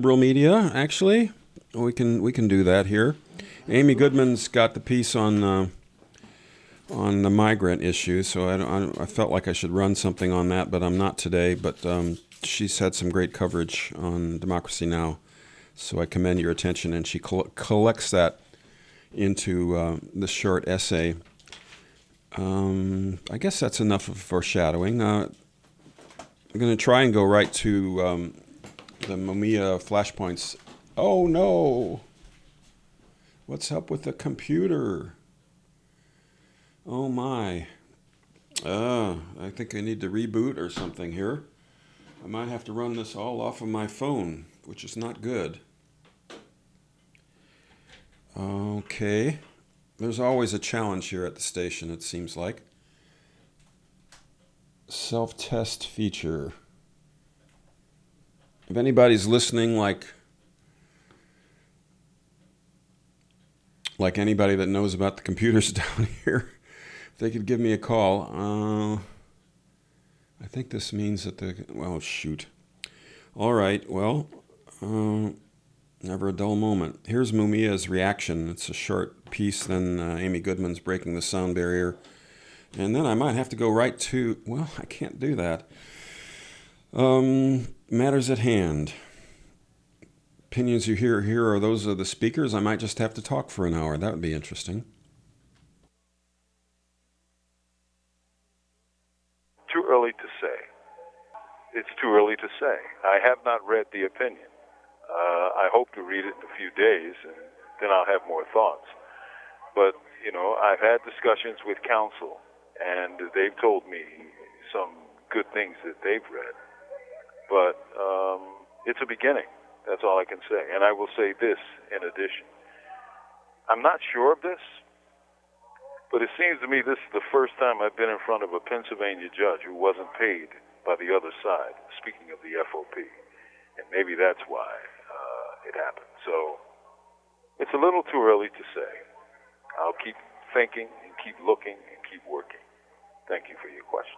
liberal media, actually. We can do that here. Amy Goodman's got the piece on the migrant issue, so I felt like I should run something on that, but I'm not today. But she's had some great coverage on Democracy Now!, so I commend your attention. And she collects that into the short essay. I guess that's enough of foreshadowing. I'm going to try and go right to the Mumia flashpoints. Oh no! What's up with the computer? Oh my. I think I need to reboot or something here. I might have to run this all off of my phone, which is not good. Okay. There's always a challenge here at the station, it seems like. Self-test feature. If anybody's listening, like anybody that knows about the computers down here, if they could give me a call. I think this means that well, shoot. All right, well, never a dull moment. Here's Mumia's reaction. It's a short piece, then Amy Goodman's breaking the sound barrier. And then I might have to go right to, well, I can't do that. Matters at hand. Opinions you hear here are those of the speakers. I might just have to talk for an hour. That would be interesting. Too early to say. It's too early to say. I have not read the opinion. I hope to read it in a few days, and then I'll have more thoughts. But, I've had discussions with counsel, and they've told me some good things that they've read. But it's a beginning. That's all I can say. And I will say this in addition. I'm not sure of this, but it seems to me this is the first time I've been in front of a Pennsylvania judge who wasn't paid by the other side, speaking of the FOP. And maybe that's why it happened. So it's a little too early to say. I'll keep thinking and keep looking and keep working. Thank you for your question.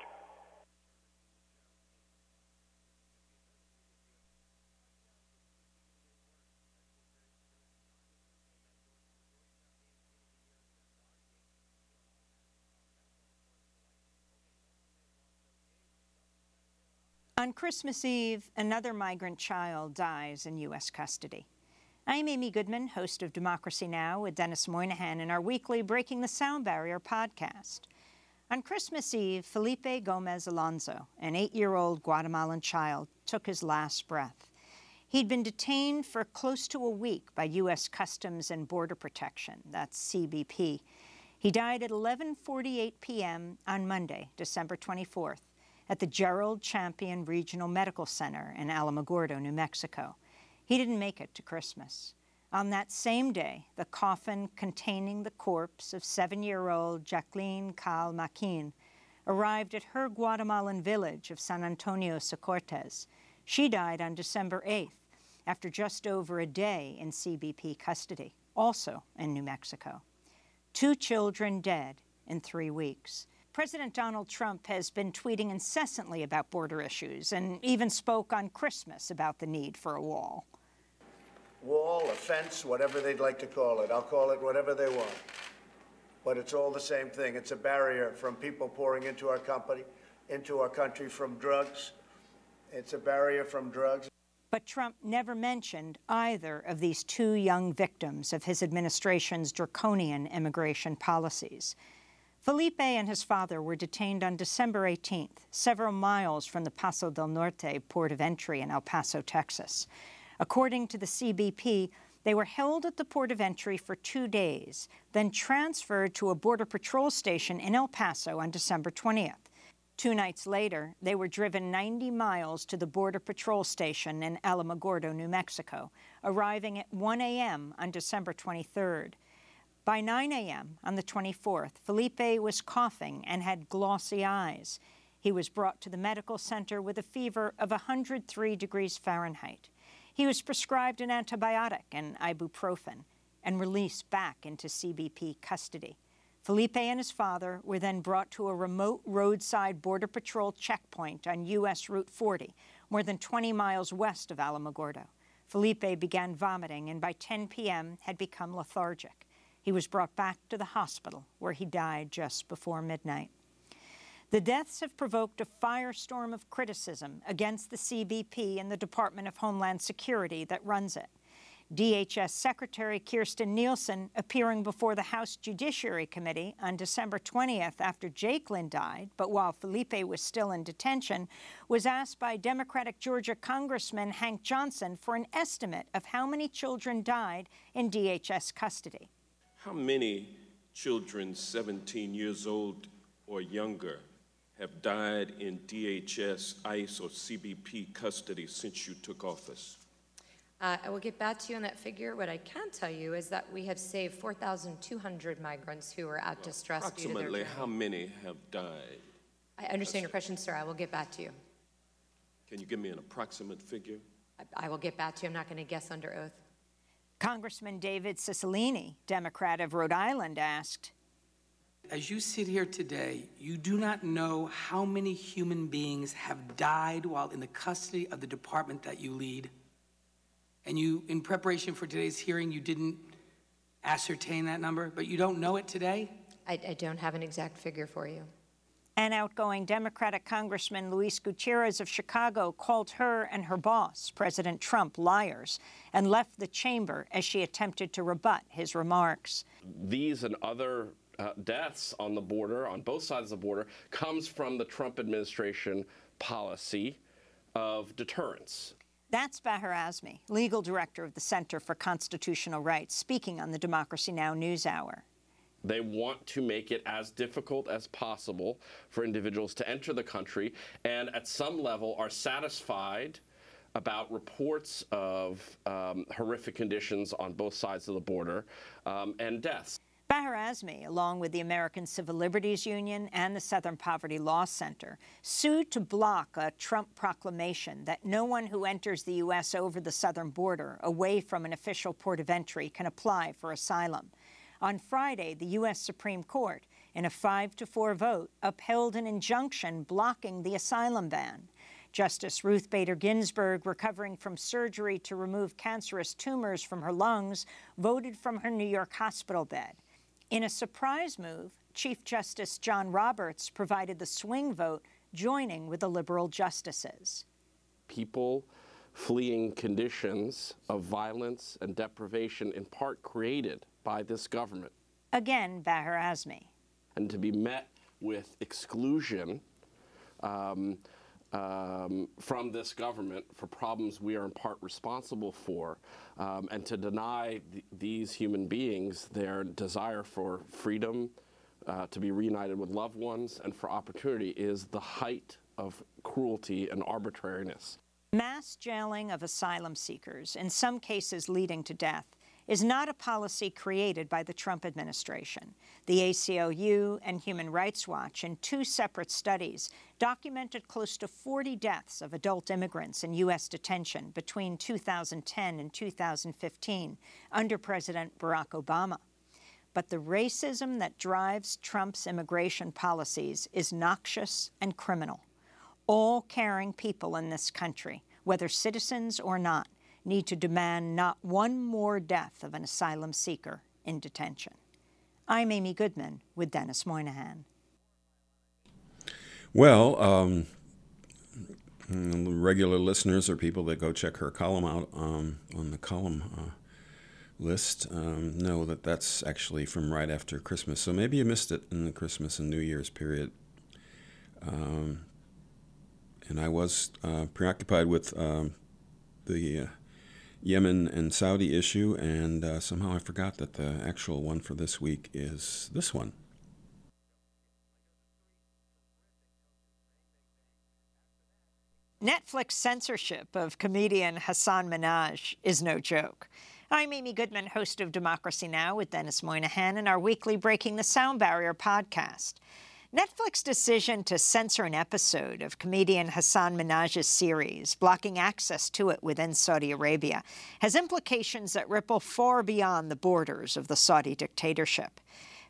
On Christmas Eve, another migrant child dies in U.S. custody. I'm Amy Goodman, host of Democracy Now! With Dennis Moynihan in our weekly Breaking the Sound Barrier podcast. On Christmas Eve, Felipe Gomez Alonso, an 8-year-old Guatemalan child, took his last breath. He'd been detained for close to a week by U.S. Customs and Border Protection, that's CBP. He died at 11:48 p.m. on Monday, December 24th. At the Gerald Champion Regional Medical Center in Alamogordo, New Mexico. He didn't make it to Christmas. On that same day, the coffin containing the corpse of 7-year-old Jacqueline Cal Maquin arrived at her Guatemalan village of San Antonio Socortes. She died on December 8th, after just over a day in CBP custody, also in New Mexico. 2 children dead in 3 weeks. President Donald Trump has been tweeting incessantly about border issues and even spoke on Christmas about the need for a wall. Wall, a fence, whatever they'd like to call it. I'll call it whatever they want. But it's all the same thing. It's a barrier from people pouring into our country from drugs. It's a barrier from drugs. But Trump never mentioned either of these 2 young victims of his administration's draconian immigration policies. Felipe and his father were detained on December 18th, several miles from the Paso del Norte port of entry in El Paso, Texas. According to the CBP, they were held at the port of entry for 2 days, then transferred to a Border Patrol station in El Paso on December 20th. 2 nights later, they were driven 90 miles to the Border Patrol station in Alamogordo, New Mexico, arriving at 1 a.m. on December 23rd. By 9 a.m. on the 24th, Felipe was coughing and had glossy eyes. He was brought to the medical center with a fever of 103 degrees Fahrenheit. He was prescribed an antibiotic and ibuprofen and released back into CBP custody. Felipe and his father were then brought to a remote roadside Border Patrol checkpoint on U.S. Route 40, more than 20 miles west of Alamogordo. Felipe began vomiting and by 10 p.m. had become lethargic. He was brought back to the hospital, where he died just before midnight. The deaths have provoked a firestorm of criticism against the CBP and the Department of Homeland Security that runs it. DHS Secretary Kirstjen Nielsen, appearing before the House Judiciary Committee on December 20th after Jake Lynn died, but while Felipe was still in detention, was asked by Democratic Georgia Congressman Hank Johnson for an estimate of how many children died in DHS custody. How many children 17 years old or younger have died in DHS, ICE, or CBP custody since you took office? I will get back to you on that figure. What I can tell you is that we have saved 4,200 migrants who are at distress due to their Approximately journey. how many have died? I understand your question, sir. I will get back to you. Can you give me an approximate figure? I will get back to you. I'm not going to guess under oath. Congressman David Cicilline, Democrat of Rhode Island, asked, as you sit here today, you do not know how many human beings have died while in the custody of the department that you lead. And you, in preparation for today's hearing, you didn't ascertain that number, but you don't know it today? I don't have an exact figure for you. and outgoing Democratic Congressman Luis Gutierrez of Chicago called her and her boss, President Trump, liars and left the chamber as she attempted to rebut his remarks. These and other deaths on the border, on both sides of the border, comes from the Trump administration policy of deterrence. That's Baher Azmi, legal director of the Center for Constitutional Rights, speaking on the Democracy Now! NewsHour. They want to make it as difficult as possible for individuals to enter the country, and at some level are satisfied about reports of horrific conditions on both sides of the border and deaths. Baher Azmi, along with the American Civil Liberties Union and the Southern Poverty Law Center, sued to block a Trump proclamation that no one who enters the U.S. over the southern border, away from an official port of entry, can apply for asylum. On Friday, the U.S. Supreme Court, in a 5-4 vote, upheld an injunction blocking the asylum ban. Justice Ruth Bader Ginsburg, recovering from surgery to remove cancerous tumors from her lungs, voted from her New York hospital bed. In a surprise move, Chief Justice John Roberts provided the swing vote, joining with the liberal justices. People fleeing conditions of violence and deprivation, in part created by this government. Again, Baher Azmi. And to be met with exclusion from this government for problems we are in part responsible for, and to deny these human beings their desire for freedom, to be reunited with loved ones, and for opportunity is the height of cruelty and arbitrariness. Mass jailing of asylum seekers, in some cases leading to death, is not a policy created by the Trump administration. The ACLU and Human Rights Watch, in 2 separate studies, documented close to 40 deaths of adult immigrants in U.S. detention between 2010 and 2015 under President Barack Obama. But the racism that drives Trump's immigration policies is noxious and criminal. All caring people in this country, whether citizens or not, need to demand not one more death of an asylum seeker in detention. I'm Amy Goodman with Dennis Moynihan. Well, regular listeners or people that go check her column out on the column list know that that's actually from right after Christmas. So maybe you missed it in the Christmas and New Year's period. And I was preoccupied with the Yemen and Saudi issue, and somehow I forgot that the actual one for this week is this one. Netflix censorship of comedian Hasan Minhaj is no joke. I'm Amy Goodman, host of Democracy Now! With Dennis Moynihan and our weekly Breaking the Sound Barrier podcast. Netflix's decision to censor an episode of comedian Hasan Minhaj's series, blocking access to it within Saudi Arabia, has implications that ripple far beyond the borders of the Saudi dictatorship.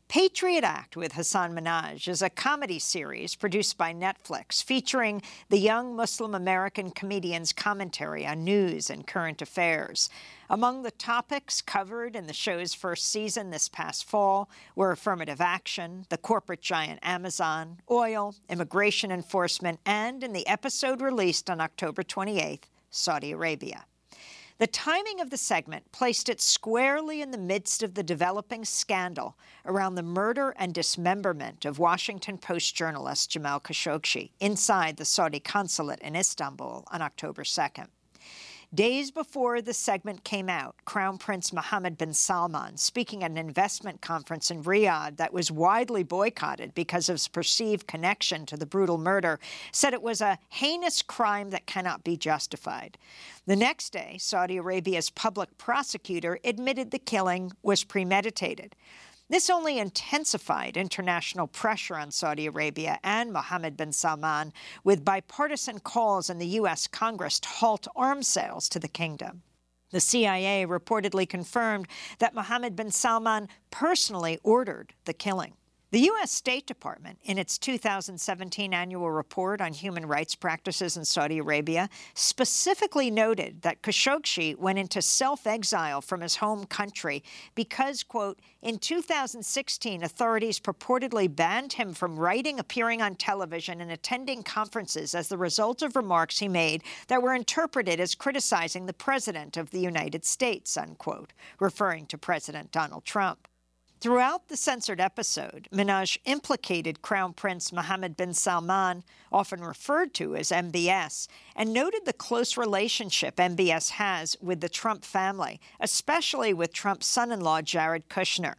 Patriot Act with Hasan Minhaj is a comedy series produced by Netflix featuring the young Muslim American comedian's commentary on news and current affairs. Among the topics covered in the show's first season this past fall were affirmative action, the corporate giant Amazon, oil, immigration enforcement, and, in the episode released on October 28th, Saudi Arabia. The timing of the segment placed it squarely in the midst of the developing scandal around the murder and dismemberment of Washington Post journalist Jamal Khashoggi inside the Saudi consulate in Istanbul on October 2nd. Days before the segment came out, Crown Prince Mohammed bin Salman, speaking at an investment conference in Riyadh that was widely boycotted because of his perceived connection to the brutal murder, said it was a heinous crime that cannot be justified. The next day, Saudi Arabia's public prosecutor admitted the killing was premeditated. This only intensified international pressure on Saudi Arabia and Mohammed bin Salman, with bipartisan calls in the U.S. Congress to halt arms sales to the kingdom. The CIA reportedly confirmed that Mohammed bin Salman personally ordered the killing. The U.S. State Department, in its 2017 annual report on human rights practices in Saudi Arabia, specifically noted that Khashoggi went into self-exile from his home country because, quote, in 2016, authorities purportedly banned him from writing, appearing on television, and attending conferences as the result of remarks he made that were interpreted as criticizing the President of the United States, unquote, referring to President Donald Trump. Throughout the censored episode, Minhaj implicated Crown Prince Mohammed bin Salman, often referred to as MBS, and noted the close relationship MBS has with the Trump family, especially with Trump's son-in-law, Jared Kushner.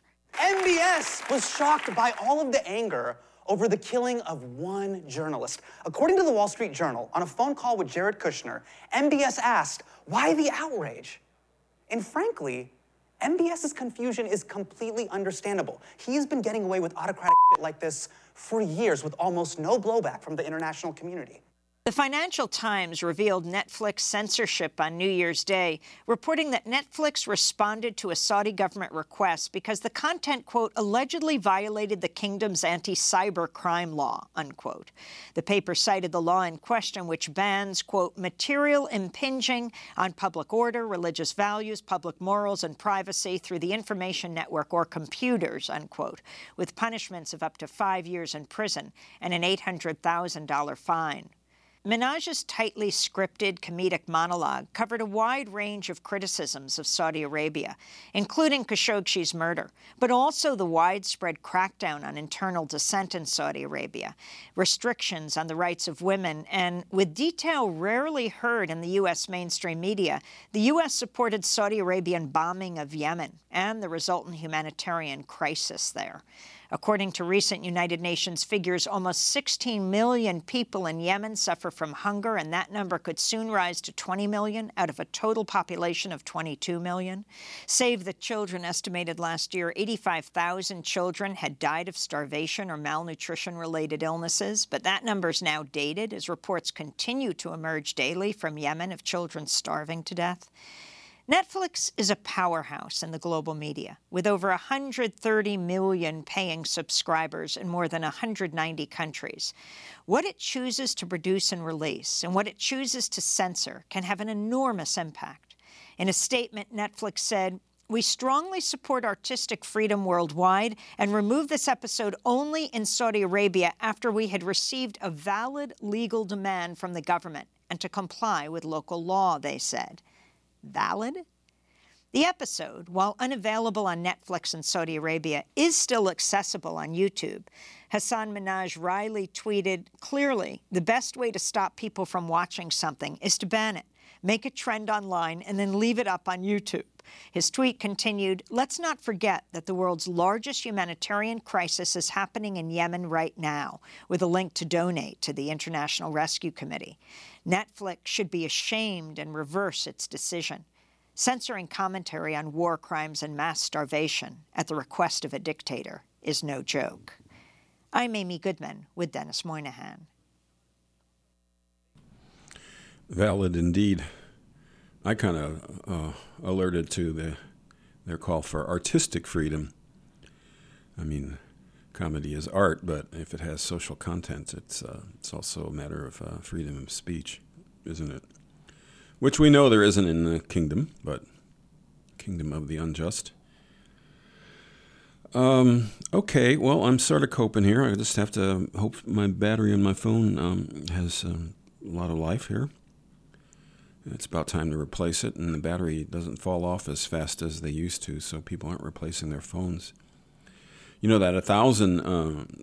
MBS was shocked by all of the anger over the killing of one journalist. According to the Wall Street Journal, on a phone call with Jared Kushner, MBS asked, why the outrage? And frankly, MBS's confusion is completely understandable. He's been getting away with autocratic shit like this for years with almost no blowback from the international community. The Financial Times revealed Netflix censorship on New Year's Day, reporting that Netflix responded to a Saudi government request because the content, quote, allegedly violated the kingdom's anti-cyber crime law, unquote. The paper cited the law in question, which bans, quote, material impinging on public order, religious values, public morals, and privacy through the information network or computers, unquote, with punishments of up to 5 years in prison and an $800,000 fine. Minhaj's tightly scripted comedic monologue covered a wide range of criticisms of Saudi Arabia, including Khashoggi's murder, but also the widespread crackdown on internal dissent in Saudi Arabia, restrictions on the rights of women, and, with detail rarely heard in the U.S. mainstream media, the U.S. supported Saudi Arabian bombing of Yemen and the resultant humanitarian crisis there. According to recent United Nations figures, almost 16 million people in Yemen suffer from hunger, and that number could soon rise to 20 million out of a total population of 22 million. Save the Children estimated last year 85,000 children had died of starvation or malnutrition-related illnesses, but that number is now dated as reports continue to emerge daily from Yemen of children starving to death. Netflix is a powerhouse in the global media, with over 130 million paying subscribers in more than 190 countries. What it chooses to produce and release, and what it chooses to censor, can have an enormous impact. In a statement, Netflix said, "We strongly support artistic freedom worldwide and removed this episode only in Saudi Arabia after we had received a valid legal demand from the government and to comply with local law," they said. Valid? The episode, while unavailable on Netflix in Saudi Arabia, is still accessible on YouTube. Hasan Minhaj wryly tweeted, "Clearly, the best way to stop people from watching something is to ban it, make a trend online, and then leave it up on YouTube." His tweet continued, "Let's not forget that the world's largest humanitarian crisis is happening in Yemen right now," with a link to donate to the International Rescue Committee. Netflix should be ashamed and reverse its decision. Censoring commentary on war crimes and mass starvation at the request of a dictator is no joke. I'm Amy Goodman with Dennis Moynihan. Valid indeed. I kind of alerted to their call for artistic freedom. I mean, comedy is art, but if it has social content, it's also a matter of freedom of speech, isn't it? Which we know there isn't in the kingdom, but kingdom of the unjust. Okay, well, I'm sort of coping here. I just have to hope my battery on my phone has a lot of life here. It's about time to replace it, and the battery doesn't fall off as fast as they used to, so people aren't replacing their phones. You know that 1,000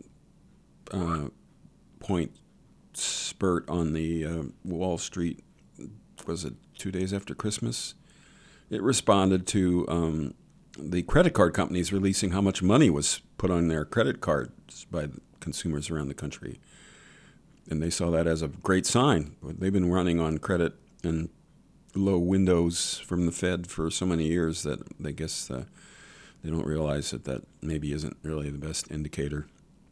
point spurt on the Wall Street, was it 2 days after Christmas? It responded to the credit card companies releasing how much money was put on their credit cards by consumers around the country. And they saw that as a great sign. They've been running on credit and low windows from the Fed for so many years that they guess they don't realize that maybe isn't really the best indicator.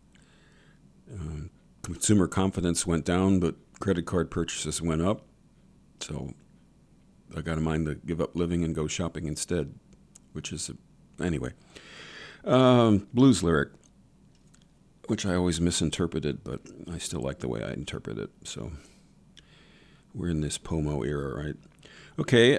Consumer confidence went down, but credit card purchases went up. So I got a mind to give up living and go shopping instead, which is, anyway. Blues lyric, which I always misinterpreted, but I still like the way I interpret it. So we're in this Pomo era, right? Okay,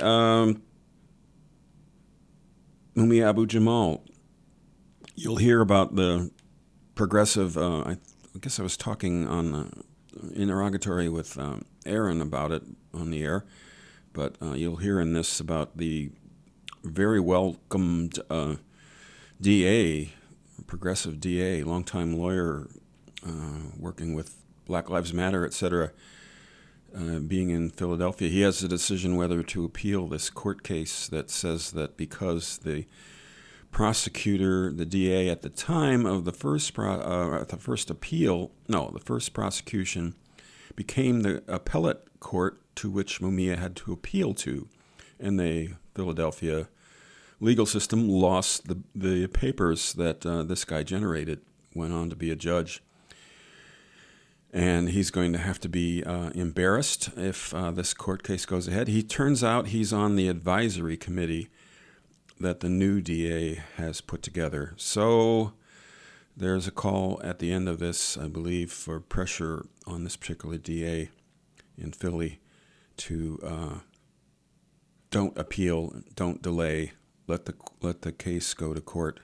Mumia Abu-Jamal. You'll hear about the progressive, I guess I was talking on interrogatory with Aaron about it on the air, but you'll hear in this about the very welcomed DA, progressive DA, longtime lawyer, working with Black Lives Matter, etc., being in Philadelphia. He has a decision whether to appeal this court case that says that because the prosecutor, the DA at the time of the first prosecution became the appellate court to which Mumia had to appeal to, and the Philadelphia legal system lost the papers that this guy generated, went on to be a judge. And he's going to have to be embarrassed if this court case goes ahead. He turns out he's on the advisory committee that the new DA has put together. So there's a call at the end of this, I believe, for pressure on this particular DA in Philly to don't appeal, don't delay, let the case go to court.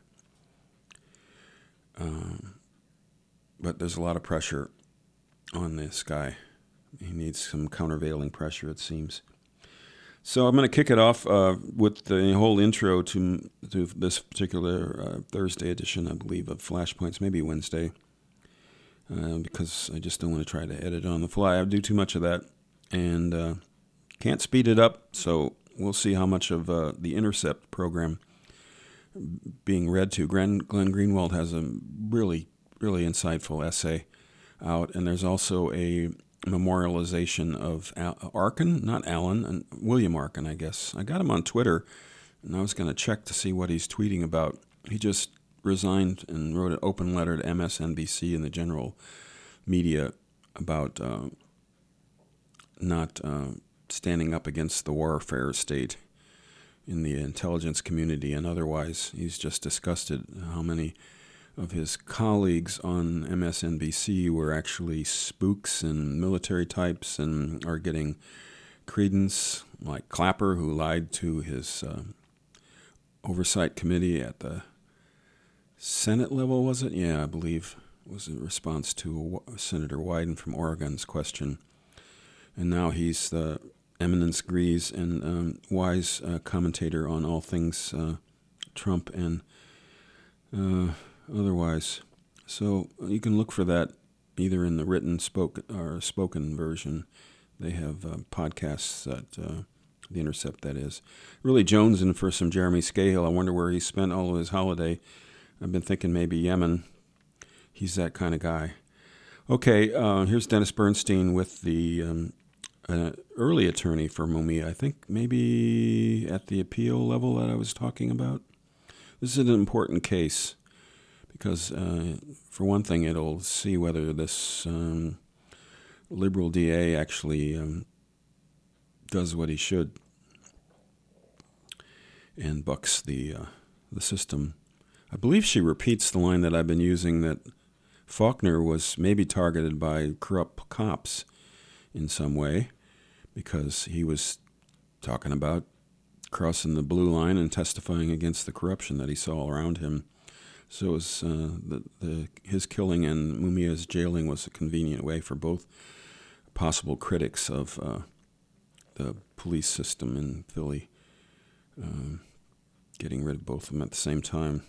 But there's a lot of pressure on this guy. He needs some countervailing pressure, it seems. So I'm going to kick it off with the whole intro to this particular Thursday edition, I believe, of Flashpoints, maybe Wednesday, because I just don't want to try to edit on the fly. I do too much of that, and can't speed it up, so we'll see how much of the Intercept program being read to. Glenn Greenwald has a really, really insightful essay out, and there's also a memorialization of Arkin, not Alan, and William Arkin, I guess. I got him on Twitter, and I was going to check to see what he's tweeting about. He just resigned and wrote an open letter to MSNBC and the general media about not standing up against the warfare state in the intelligence community and otherwise. He's just disgusted how many of his colleagues on MSNBC were actually spooks and military types and are getting credence, like Clapper, who lied to his oversight committee at the Senate level, was it? Yeah, I believe it was in response to Senator Wyden from Oregon's question. And now he's the eminence grise and wise commentator on all things Trump and otherwise. So you can look for that either in the written or spoken version. They have podcasts at The Intercept, that is. Really jonesing for some Jeremy Scahill. I wonder where he spent all of his holiday. I've been thinking maybe Yemen. He's that kind of guy. Okay, here's Dennis Bernstein with the early attorney for Mumia. I think maybe at the appeal level that I was talking about. This is an important case because, for one thing, it'll see whether this liberal DA actually does what he should and bucks the system I believe she repeats the line that I've been using, that Faulkner was maybe targeted by corrupt cops in some way, because he was talking about crossing the blue line and testifying against the corruption that he saw around him. So it was, his killing and Mumia's jailing was a convenient way for both possible critics of the police system in Philly, getting rid of both of them at the same time.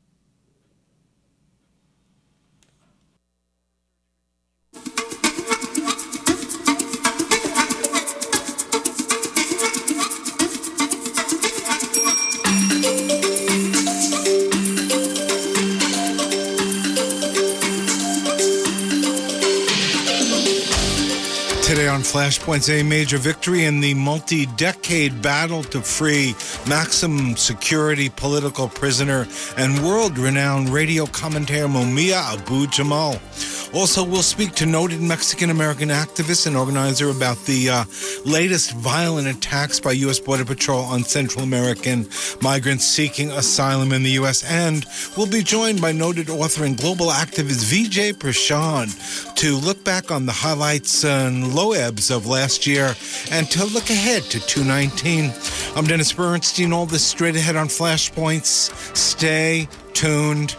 Today on Flashpoints, a major victory in the multi-decade battle to free maximum security political prisoner and world-renowned radio commentator Mumia Abu-Jamal. Also, we'll speak to noted Mexican-American activist and organizer about the latest violent attacks by U.S. Border Patrol on Central American migrants seeking asylum in the U.S. And we'll be joined by noted author and global activist Vijay Prashad to look back on the highlights and low ebbs of last year and to look ahead to 2019. I'm Dennis Bernstein. All this straight ahead on Flashpoints. Stay tuned.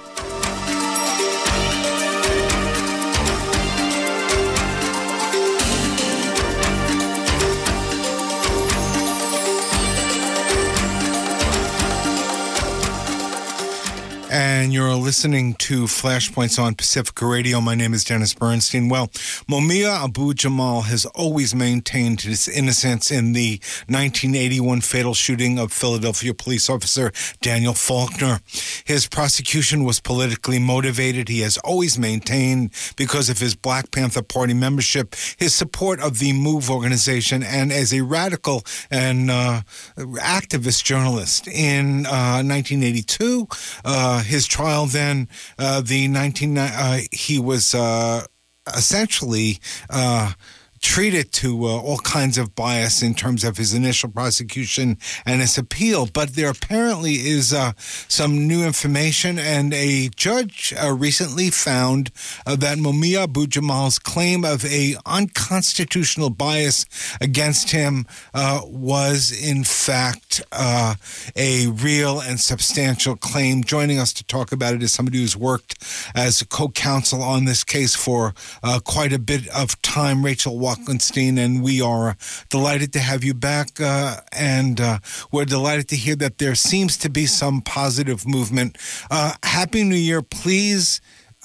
And you're listening to Flashpoints on Pacifica Radio. My name is Dennis Bernstein. Well, Mumia Abu-Jamal has always maintained his innocence in the 1981 fatal shooting of Philadelphia police officer Daniel Faulkner. His prosecution was politically motivated. He has always maintained, because of his Black Panther Party membership, his support of the MOVE organization, and as a radical and activist journalist. In 1982, his trial then, he was essentially treated to all kinds of bias in terms of his initial prosecution and his appeal. But there apparently is some new information, and a judge recently found that Mumia Abu-Jamal's claim of a unconstitutional bias against him was in fact a real and substantial claim. Joining us to talk about it is somebody who's worked as a co-counsel on this case for quite a bit of time, Rachel Walkenstein, and we are delighted to have you back, and we're delighted to hear that there seems to be some positive movement. Happy New Year. Please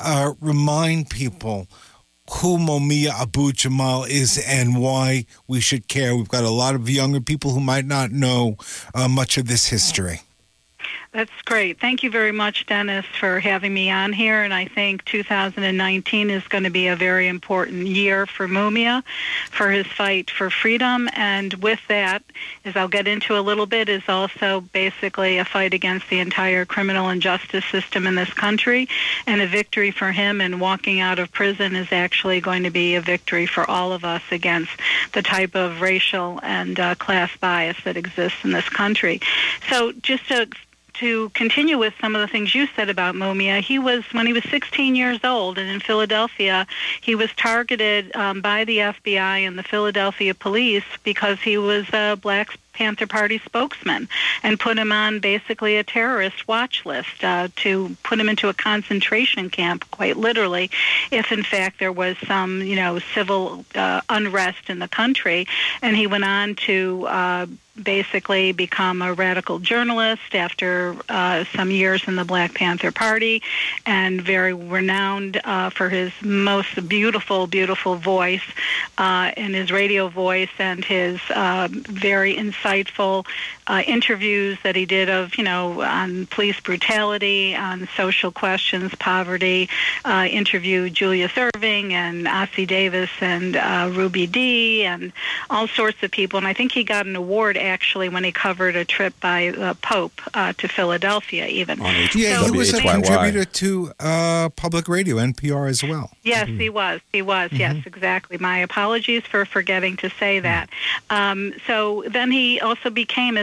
remind people who Mumia Abu-Jamal is and why we should care. We've got a lot of younger people who might not know much of this history. That's great. Thank you very much, Dennis, for having me on here. And I think 2019 is going to be a very important year for Mumia, for his fight for freedom. And with that, as I'll get into a little bit, is also basically a fight against the entire criminal and justice system in this country. And a victory for him in walking out of prison is actually going to be a victory for all of us against the type of racial and class bias that exists in this country. So just to continue with some of the things you said about Mumia, when he was 16 years old, and in Philadelphia, he was targeted by the FBI and the Philadelphia police because he was a Black Panther Party spokesman, and put him on basically a terrorist watch list to put him into a concentration camp, quite literally, if in fact there was some, civil unrest in the country. And he went on to basically become a radical journalist after some years in the Black Panther Party, and very renowned for his most beautiful, beautiful voice, and his radio voice, and his very insightful interviews that he did on police brutality, on social questions, poverty, interviewed Julius Erving and Ossie Davis and Ruby Dee and all sorts of people. And I think he got an award actually when he covered a trip by the Pope to Philadelphia even. Yeah, he was a contributor to public radio, NPR, as well. Yes, he was. Yes, exactly. My apologies for forgetting to say that. So then he also became, as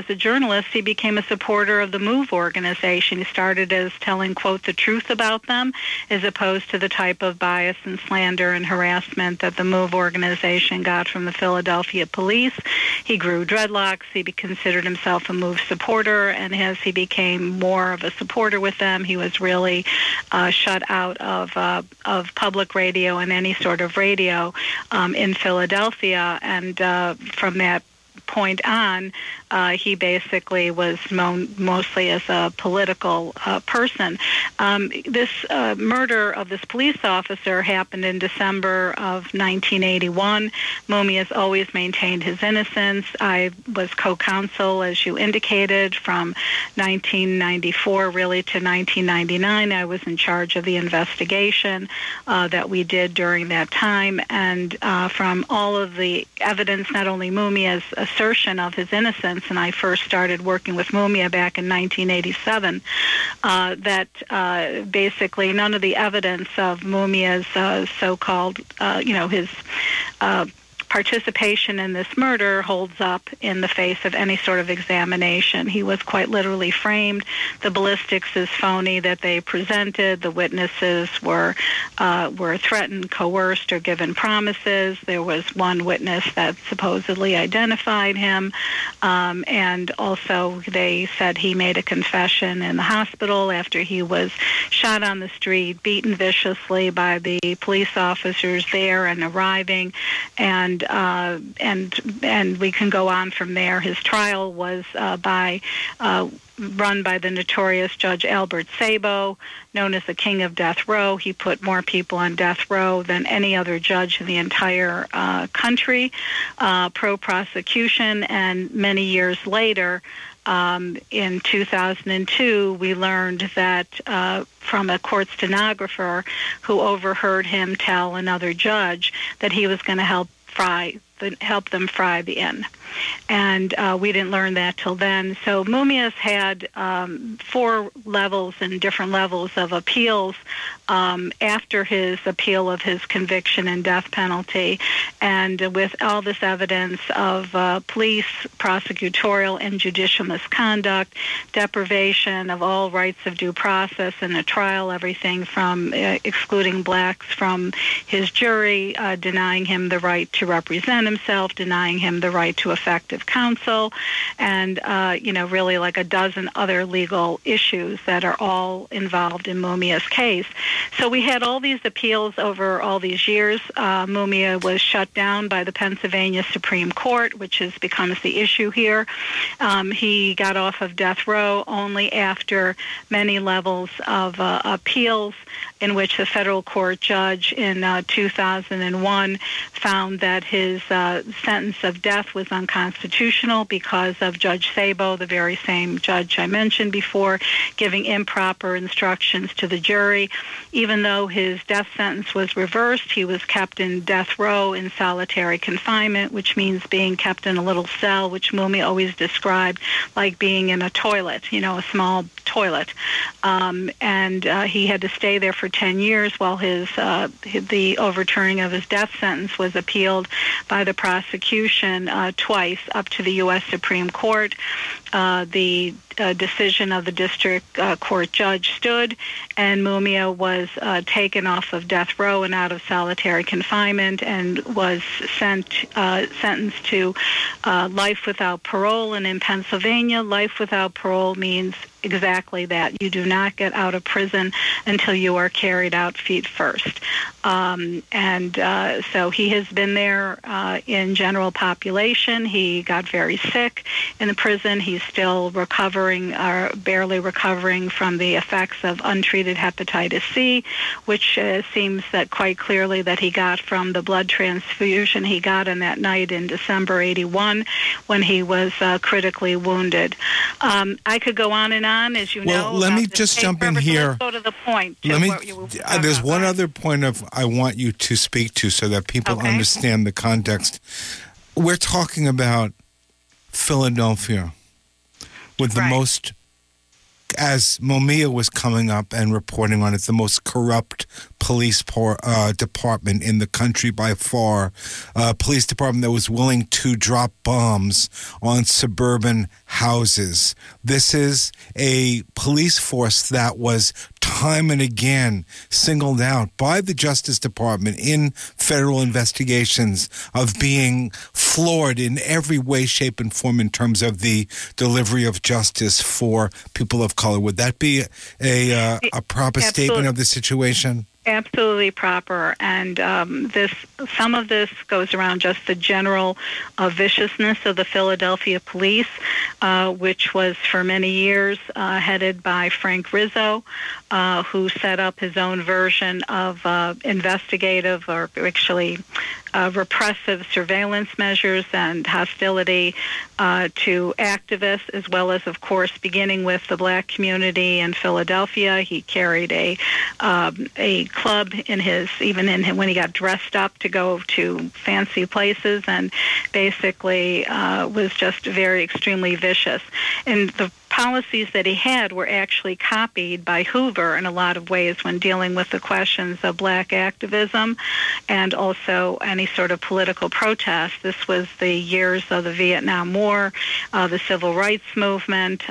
a journalist, he became a supporter of the MOVE organization. He started as telling, quote, the truth about them, as opposed to the type of bias and slander and harassment that the MOVE organization got from the Philadelphia police. He grew dreadlocks. He considered himself a MOVE supporter, and as he became more of a supporter with them, he was really shut out of public radio and any sort of radio in Philadelphia. And from that point on, he basically was known mostly as a political person. This murder of this police officer happened in December of 1981. Mumia has always maintained his innocence. I was co-counsel, as you indicated, from 1994 really to 1999. I was in charge of the investigation that we did during that time. And from all of the evidence, not only Mumia's assertion of his innocence, and I first started working with Mumia back in 1987, that basically none of the evidence of Mumia's so-called, his participation in this murder holds up in the face of any sort of examination. He was quite literally framed. The ballistics is phony that they presented. The witnesses were threatened, coerced, or given promises. There was one witness that supposedly identified him, and also they said he made a confession in the hospital after he was shot on the street, beaten viciously by the police officers there and arriving, and we can go on from there. His trial was run by the notorious Judge Albert Sabo, known as the King of Death Row. He put more people on death row than any other judge in the entire country, pro-prosecution, and many years later, in 2002, we learned that from a court stenographer who overheard him tell another judge that he was going to help them fry the inn. And we didn't learn that till then. So Mumia's had 4 levels and different levels of appeals after his appeal of his conviction and death penalty. And with all this evidence of police, prosecutorial, and judicial misconduct, deprivation of all rights of due process in a trial, everything from excluding blacks from his jury, denying him the right to represent himself, denying him the right to effective counsel, and really like a dozen other legal issues that are all involved in Mumia's case. So we had all these appeals over all these years. Mumia was shut down by the Pennsylvania Supreme Court, which becomes the issue here. He got off of death row only after many levels of appeals, in which the federal court judge in 2001 found that his sentence of death was unconstitutional because of Judge Sabo, the very same judge I mentioned before, giving improper instructions to the jury. Even though his death sentence was reversed, he was kept in death row in solitary confinement, which means being kept in a little cell, which Mumia always described like being in a toilet, a small toilet. And he had to stay there for 10 years while the overturning of his death sentence was appealed by the prosecution twice up to the U.S. Supreme Court. The decision of the district court judge stood, and Mumia was taken off of death row and out of solitary confinement and was sentenced to life without parole. And in Pennsylvania, life without parole means exactly that. You do not get out of prison until you are carried out feet first. So he has been there in general population. He got very sick in the prison. He's still recovering, or barely recovering, from the effects of untreated hepatitis C, which seems that quite clearly that he got from the blood transfusion he got on that night in December 81 when he was critically wounded. I could go on and on, as you know. Well, let me just jump in here. Let's go to the point. There's one other point I want you to speak to so that people understand the context. We're talking about Philadelphia with the most as Mumia was coming up and reporting on it, the most corrupt police department in the country by far, a police department that was willing to drop bombs on suburban houses. This is a police force that was time and again singled out by the Justice Department in federal investigations of being flawed in every way, shape, and form in terms of the delivery of justice for people of color. Would that be a proper statement of the situation? Absolutely proper, and some of this goes around just the general viciousness of the Philadelphia police, which was for many years headed by Frank Rizzo, who set up his own version of investigative or actually repressive surveillance measures and hostility to activists, as well as, of course, beginning with the black community in Philadelphia. He carried a club when he got dressed up to go to fancy places, and basically was just very extremely vicious. And the policies that he had were actually copied by Hoover in a lot of ways when dealing with the questions of black activism and also any sort of political protest. This was the years of the Vietnam War, the Civil Rights Movement,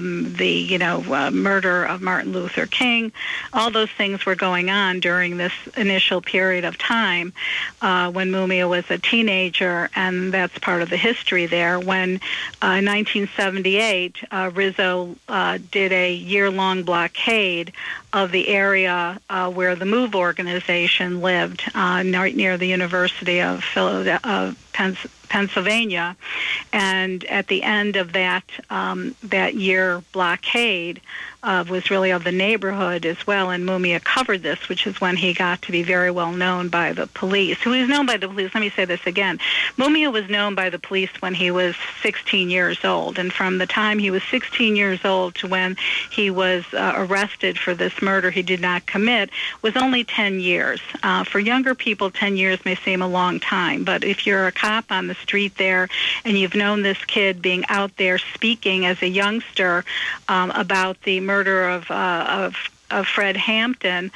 the murder of Martin Luther King. All those things were going on during this initial period of time when Mumia was a teenager, and that's part of the history there. When in 1978, Rizzo did a year-long blockade of the area where the MOVE organization lived, right near the University of Pennsylvania, and at the end of that year blockade was really of the neighborhood as well, and Mumia covered this, which is when he got to be very well known by the police. Who was known by the police, let me say this again, Mumia was known by the police when he was 16 years old, and from the time he was 16 years old to when he was arrested for this murder he did not commit was only 10 years. For younger people, 10 years may seem a long time, but if you're a cop on the street there and you've known this kid being out there speaking as a youngster about the murder of Fred Hampton,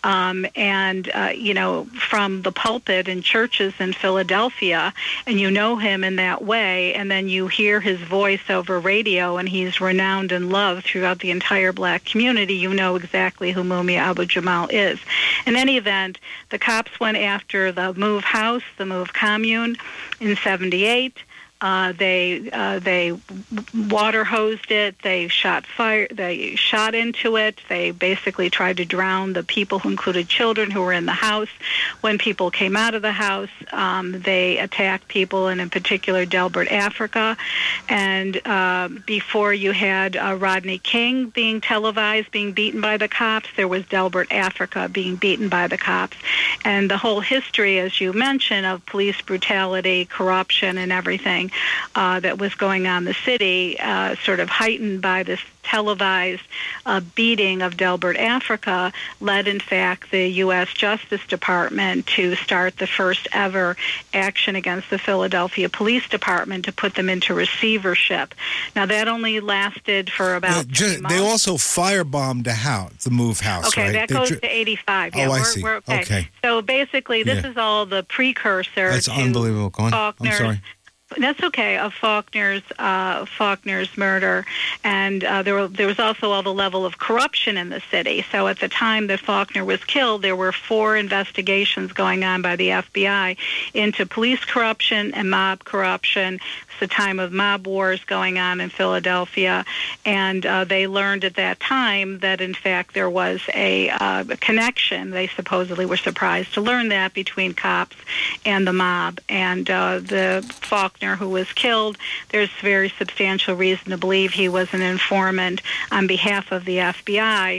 from the pulpit in churches in Philadelphia, and you know him in that way, and then you hear his voice over radio, and he's renowned and loved throughout the entire black community, you know exactly who Mumia Abu-Jamal is. In any event, the cops went after the MOVE house, the MOVE commune, in 78. They water hosed it. They shot fire. They shot into it. They basically tried to drown the people, who included children, who were in the house. When people came out of the house, they attacked people, and in particular Delbert Africa. And before you had Rodney King being televised, being beaten by the cops, there was Delbert Africa being beaten by the cops. And the whole history, as you mentioned, of police brutality, corruption, and everything that was going on in the city, sort of heightened by this televised beating of Delbert Africa, led, in fact, the U.S. Justice Department to start the first ever action against the Philadelphia Police Department to put them into receivership. Now, that only lasted for about 3 months. They also firebombed the MOVE house, okay, right? that goes to 85. Yeah, I see. We're okay. Okay. So basically, this is all the precursor That's to unbelievable. Go on. Faulkner's, I'm sorry. That's okay, of Faulkner's murder. And there was also all the level of corruption in the city. So at the time that Faulkner was killed, there were 4 investigations going on by the FBI into police corruption and mob corruption. It's the time of mob wars going on in Philadelphia. And they learned at that time that, in fact, there was a connection. They supposedly were surprised to learn that, between cops and the mob. And the Faulkner, who was killed, there's very substantial reason to believe he was an informant on behalf of the FBI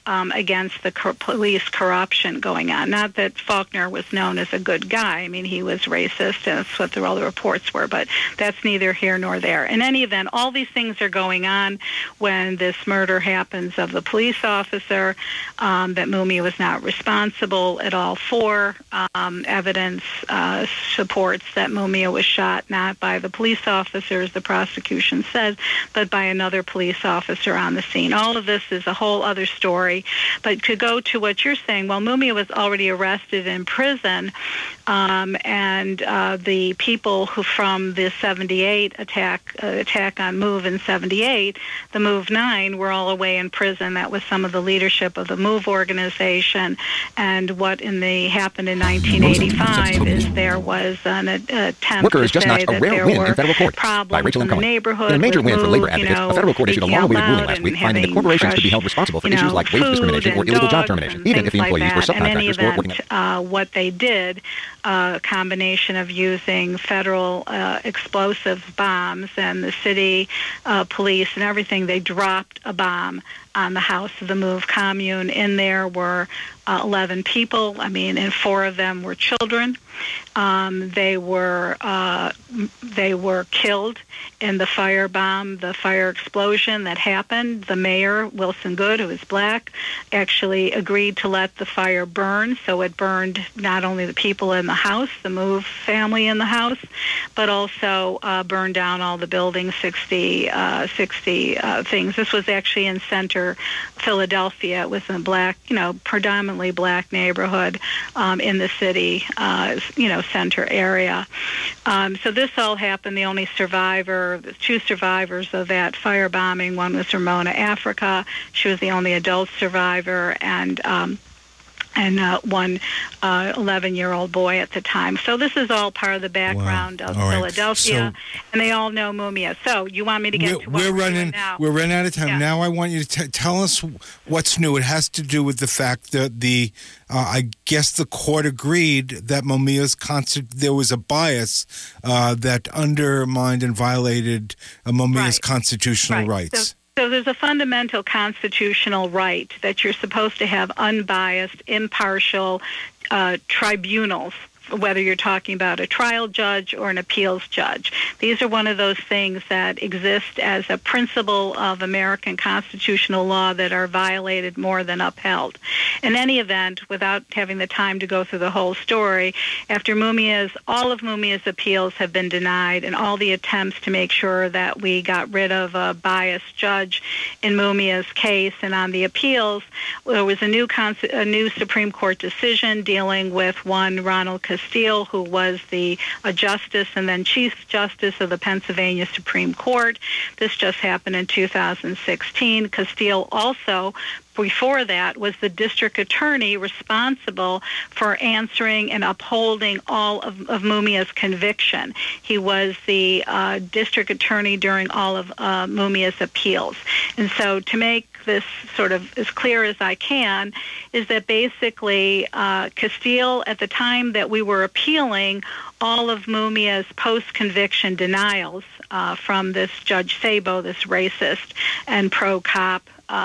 against the police corruption going on. Not that Faulkner was known as a good guy. I mean, he was racist, and that's what all the reports were, but that's neither here nor there. In any event, all these things are going on when this murder happens of the police officer, that Mumia was not responsible at all for. Evidence supports that Mumia was shot not by the police officers, the prosecution says, but by another police officer on the scene. All of this is a whole other story. But to go to what you're saying, well, Mumia was already arrested in prison, and the people who from the 78 attack on MOVE in 78, the MOVE 9 were all away in prison. That was some of the leadership of the MOVE organization. And what happened in 1985 is there was an attempt to say that there were problems in the neighborhood. In a major win for labor advocates, a federal court issued a long-awaited ruling last week finding that corporations could be held responsible for issues like wage discrimination or illegal job termination, even if the employees were subcontractors or working at. What they did, a combination of using federal explosive bombs and the city police and everything, they dropped a bomb on the house of the MOVE commune. In there were 11 people. I mean, and 4 of them were children. They were killed in the the fire explosion that happened. The mayor, Wilson Good, who is black, actually agreed to let the fire burn. So it burned not only the people in the house, the MOVE family in the house, but also burned down all the buildings, 60 things. This was actually in center Philadelphia. It was a black, predominantly black neighborhood in the city, center area. So this all happened. The only two survivors of that firebombing, one was Ramona Africa. She was the only adult survivor, and one 11-year-old boy at the time. So this is all part of the background of Philadelphia, and they all know Mumia. So you want me to get to what we're doing now? We're running out of time. Yeah. Now I want you to tell us what's new. It has to do with the fact that I guess the court agreed that there was a bias that undermined and violated Mumia's constitutional rights. So there's a fundamental constitutional right that you're supposed to have unbiased, impartial tribunals, whether you're talking about a trial judge or an appeals judge. These are one of those things that exist as a principle of American constitutional law that are violated more than upheld. In any event, without having the time to go through the whole story, after all of Mumia's appeals have been denied, and all the attempts to make sure that we got rid of a biased judge in Mumia's case and on the appeals, there was a new Supreme Court decision dealing with one Ronald Castile, who was a justice and then Chief Justice of the Pennsylvania Supreme Court. This just happened in 2016. Castile also, before that, was the district attorney responsible for answering and upholding all of Mumia's conviction. He was the district attorney during all of Mumia's appeals. And so to make this sort of as clear as I can, is that basically Castile, at the time that we were appealing all of Mumia's post-conviction denials from this Judge Sabo, this racist and pro-cop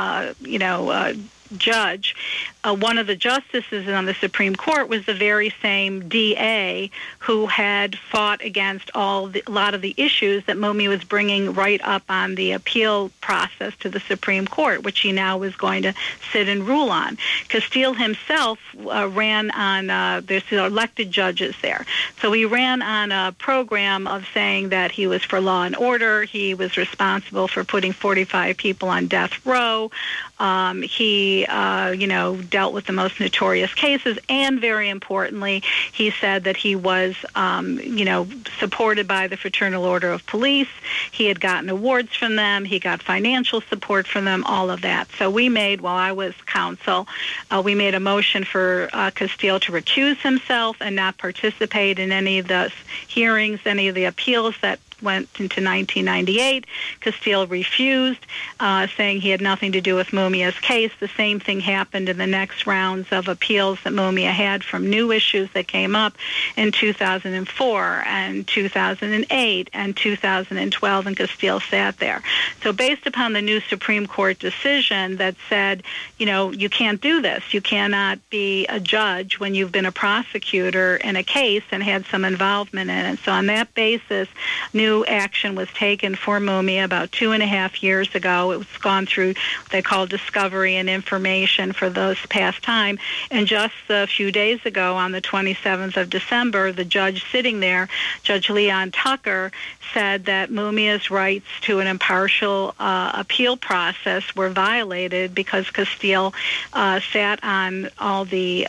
judge, one of the justices on the Supreme Court was the very same DA who had fought against a lot of the issues that Mumia was bringing right up on the appeal process to the Supreme Court, which he now was going to sit and rule on. Castile himself ran on, there's elected judges there, so he ran on a program of saying that he was for law and order. He was responsible for putting 45 people on death row. He dealt with the most notorious cases, and very importantly, he said that he was, supported by the Fraternal Order of Police. He had gotten awards from them. He got financial support from them, all of that. So while I was counsel, we made a motion for Castile to recuse himself and not participate in any of the hearings, any of the appeals that went into 1998. Castile refused, saying he had nothing to do with Mumia's case. The same thing happened in the next rounds of appeals that Mumia had from new issues that came up in 2004 and 2008 and 2012, and Castile sat there. So based upon the new Supreme Court decision that said, you can't do this. You cannot be a judge when you've been a prosecutor in a case and had some involvement in it. So on that basis, new action was taken for Mumia about 2.5 years ago. It was gone through what they call discovery and information for this past time. And just a few days ago, on the 27th of December, the judge sitting there, Judge Leon Tucker, said that Mumia's rights to an impartial appeal process were violated because Castile sat on all the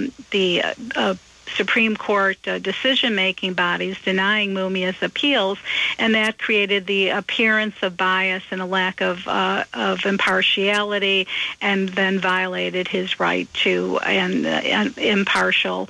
Supreme Court decision-making bodies denying Mumia's appeals, and that created the appearance of bias and a lack of impartiality, and then violated his right to an impartial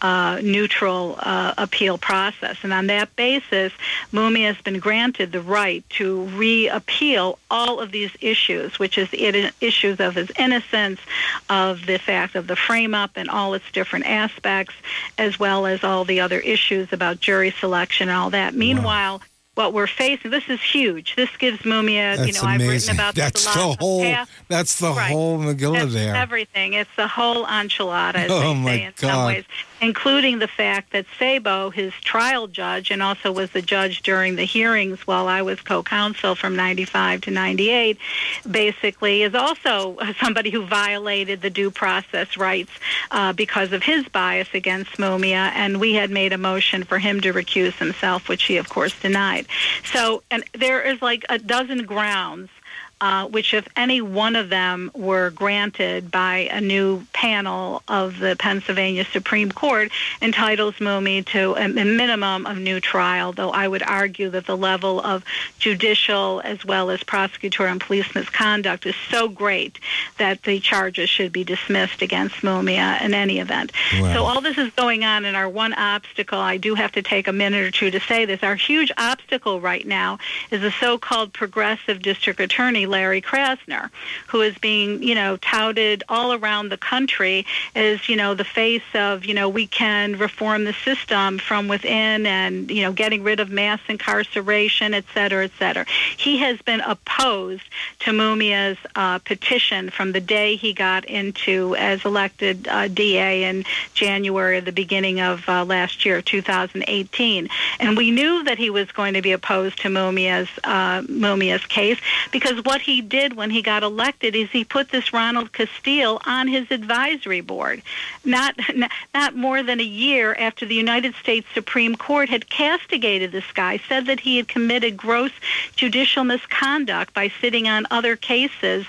neutral appeal process. And on that basis, Mumia has been granted the right to reappeal all of these issues, which is issues of his innocence, of the fact of the frame-up and all its different aspects, as well as all the other issues about jury selection and all that. Meanwhile, what we're facing, this is huge. This gives Mumia, That's I've amazing. written about That's this a lot. That's the Right. whole Megillah That's there. everything. It's the whole enchilada, as Oh, they my say in some God. ways, including the fact that Sabo, his trial judge, and also was the judge during the hearings while I was co-counsel from 95 to 98, basically is also somebody who violated the due process rights because of his bias against Mumia, and we had made a motion for him to recuse himself, which he, of course, denied. So, and there is like a dozen grounds which, if any one of them were granted by a new panel of the Pennsylvania Supreme Court, entitles Mumia to a minimum of new trial, though I would argue that the level of judicial as well as prosecutorial and police misconduct is so great that the charges should be dismissed against Mumia in any event. Wow. So all this is going on, and our one obstacle, I do have to take a minute or two to say this, our huge obstacle right now is the so-called progressive district attorney, Larry Krasner, who is being, touted all around the country as, the face of, we can reform the system from within and, getting rid of mass incarceration, et cetera, et cetera. He has been opposed to Mumia's petition from the day he got into as elected DA in January, the beginning of last year, 2018. And we knew that he was going to be opposed to Mumia's case because what he did when he got elected is he put this Ronald Castile on his advisory board, not more than a year after the United States Supreme Court had castigated this guy, said that he had committed gross judicial misconduct by sitting on other cases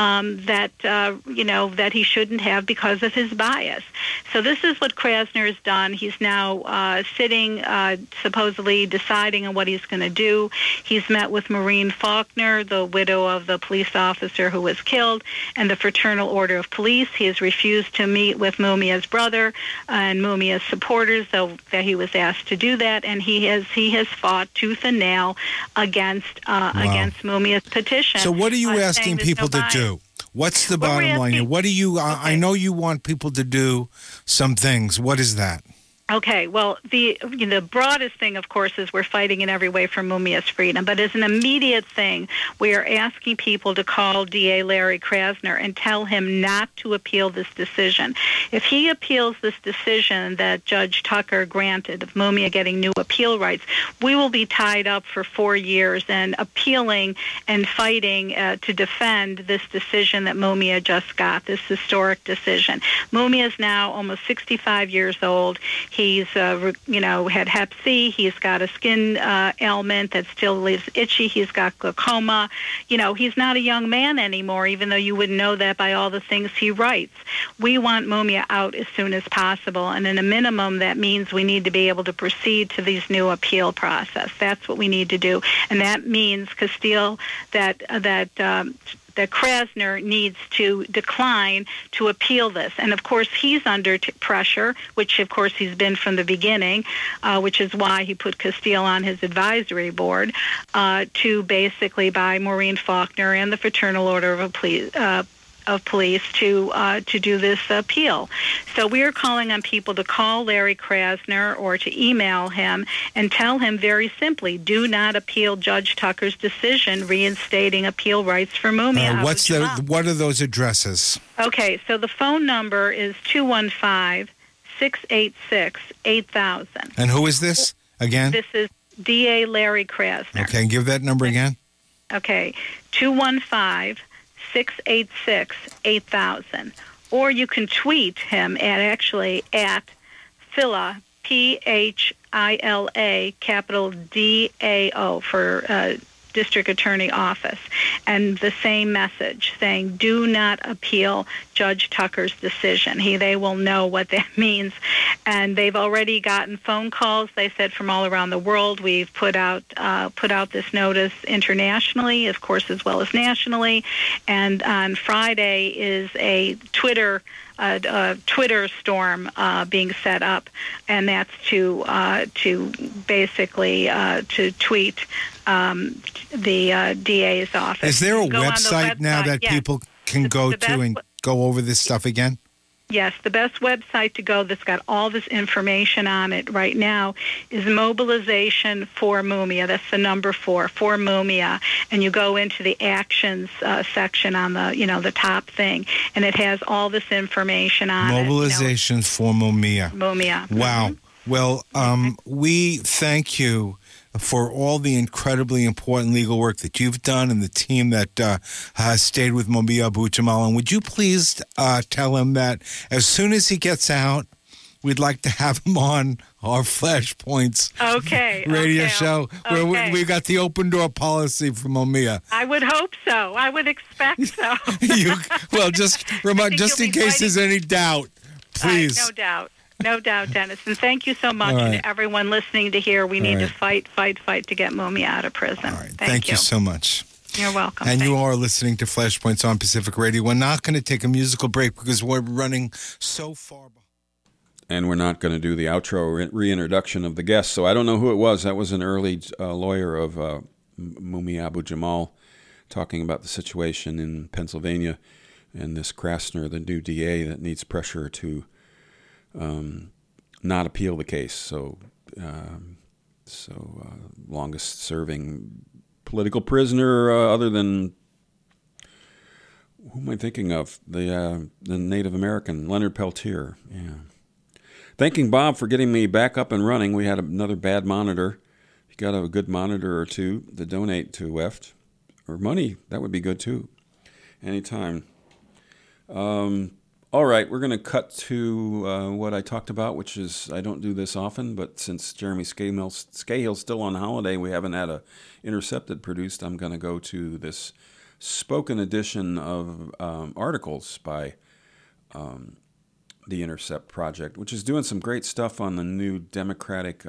that he shouldn't have because of his bias. So this is what Krasner has done. He's now sitting, supposedly deciding on what he's going to do. He's met with Maureen Faulkner, the widow of the police officer who was killed, and the Fraternal Order of Police. He has refused to meet with Mumia's brother and Mumia's supporters, though that he was asked to do that, and he has fought tooth and nail against Mumia's petition. So what are you asking saying people there's no to do? What's the Well, we're bottom line here? asking- What do you? I know you want people to do some things. What is that? Okay, well, the broadest thing, of course, is we're fighting in every way for Mumia's freedom. But as an immediate thing, we are asking people to call DA Larry Krasner and tell him not to appeal this decision. If he appeals this decision that Judge Tucker granted of Mumia getting new appeal rights, we will be tied up for 4 years and appealing and fighting to defend this decision that Mumia just got, this historic decision. Mumia is now almost 65 years old. He's, had Hep C. He's got a skin ailment that still leaves itchy. He's got glaucoma. He's not a young man anymore, even though you wouldn't know that by all the things he writes. We want Mumia out as soon as possible, and in a minimum, that means we need to be able to proceed to these new appeal process. That's what we need to do, and that means Castile, that that Krasner needs to decline to appeal this. And, of course, he's under pressure, which, of course, he's been from the beginning, which is why he put Castile on his advisory board, to basically by Maureen Faulkner and the Fraternal Order of Police to do this appeal. So we are calling on people to call Larry Krasner or to email him and tell him very simply, do not appeal Judge Tucker's decision reinstating appeal rights for Mumia. What are those addresses? Okay, so the phone number is 215-686-8000. And who is this again? This is DA Larry Krasner. Okay, give that number again. Okay, 215-686-8000. Or you can tweet him at Phila, Phila, capital DAO for District Attorney Office, and the same message saying, do not appeal Judge Tucker's decision. They will know what that means. And they've already gotten phone calls, they said, from all around the world. We've put out this notice internationally, of course, as well as nationally. And on Friday is a Twitter storm being set up, and that's to basically to tweet the DA's office. Is there a website now that people can go to and go over this stuff again? Yes, the best website to go that's got all this information on it right now is Mobilization for Mumia. That's the number 4 for Mumia, and you go into the actions section on the top thing, and it has all this information on Mobilization for Mumia. Mumia. Wow. Mm-hmm. Well, we thank you for all the incredibly important legal work that you've done and the team that has stayed with Mumia Abu-Jamal. And would you please tell him that as soon as he gets out, we'd like to have him on our Flashpoints radio show where we got the open door policy from Mumia. I would hope so. I would expect so. Just in case there's any doubt, please. No doubt. No doubt, Dennis. And thank you so much. And to everyone listening to hear, we need to fight to get Mumia out of prison. All right. Thank you so much. You're welcome. And you are listening to Flashpoints on Pacific Radio. We're not going to take a musical break because we're running so far behind. And we're not going to do the outro reintroduction of the guest. So I don't know who it was. That was an early lawyer of Mumia Abu-Jamal talking about the situation in Pennsylvania and this Krasner, the new DA that needs pressure to not appeal the case. So longest serving political prisoner other than, who am I thinking of? The Native American, Leonard Peltier. Yeah. Thanking Bob for getting me back up and running. We had another bad monitor. If you got a good monitor or two to donate to WEFT, or money, that would be good too. Anytime. All right, we're going to cut to what I talked about, which is, I don't do this often, but since Jeremy Scahill's still on holiday, we haven't had a Intercepted produced. I'm going to go to this spoken edition of articles by the Intercept Project, which is doing some great stuff on the new Democratic